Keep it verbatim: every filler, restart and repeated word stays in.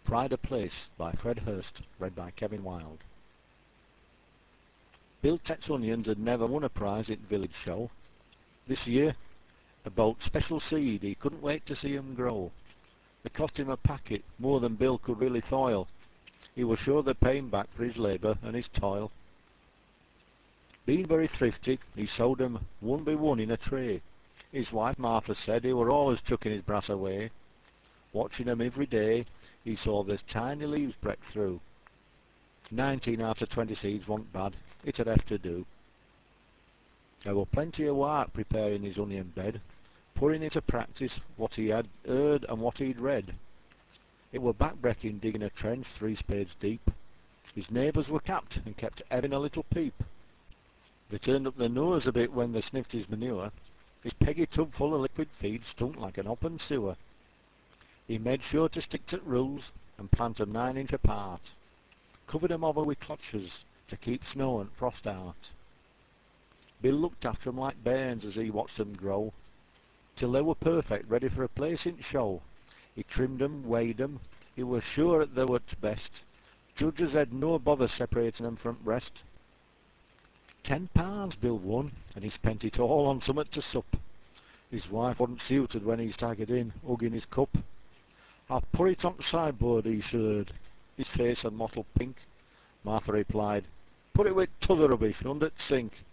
Pride of Place by Fred Hurst, read by Kevin Wild. Bill Tett's onions had never won a prize at village show. This year, about special seed, he couldn't wait to see 'em grow. They cost him a packet, more than Bill could really toil. He was sure they'd pay him back for his labour and his toil. Being very thrifty, he sowed 'em one by one in a tray. His wife Martha said he were always chucking his brass away. Watching 'em every day, he saw there's tiny leaves break through. Nineteen after twenty seeds wasn't bad, it'd have to do. There were plenty of work preparing his onion bed, putting into practice what he had heard and what he'd read. It were back-breaking digging a trench three spades deep. His neighbours were capped and kept having a little peep. They turned up their nose a bit when they sniffed his manure. His peggy tub full of liquid feed stunk like an open sewer. He made sure to stick to rules and plant 'em nine inch apart. Covered 'em over with clutches to keep snow and frost out. Bill looked after 'em like bairns as he watched 'em grow, till they were perfect, ready for a place in show. He trimmed 'em, weighed 'em, he was sure that they were t' best. Judges had no bother separating 'em from breast. Ten pounds Bill won, and he spent it all on summat to sup. His wife wasn't suited when he staggered in, hugging his cup. "I'll put it on the sideboard," he shirred, his face a mottled pink. Martha replied, "Put it with t'other rubbish under t' sink."